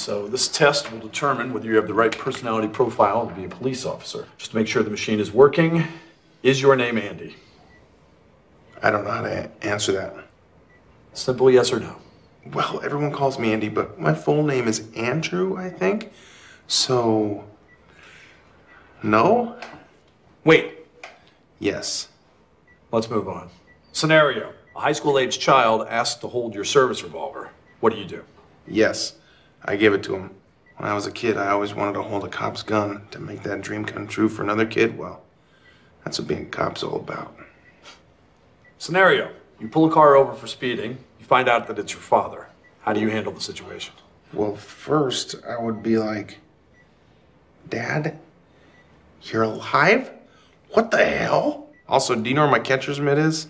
So this test will determine whether you have the right personality profile to be a police officer. Just to make sure the machine is working, is your name Andy? I don't know how to answer that. Simple yes or no. Well, everyone calls me Andy, but my full name is Andrew, I think. So, no? Wait, Yes. let's move on. Scenario, a high school age child asks to hold your service revolver. What do? Yes. I give it to him. When I was a kid, I always wanted to hold a cop's gun to make that dream come true for another kid. Well, that's what being a cop's all about. Scenario, you pull a car over for speeding, you find out that it's your father. How do you handle the situation? Well, first, I would be like, Dad, you're alive? What the hell? Also, do you know where my catcher's mitt is?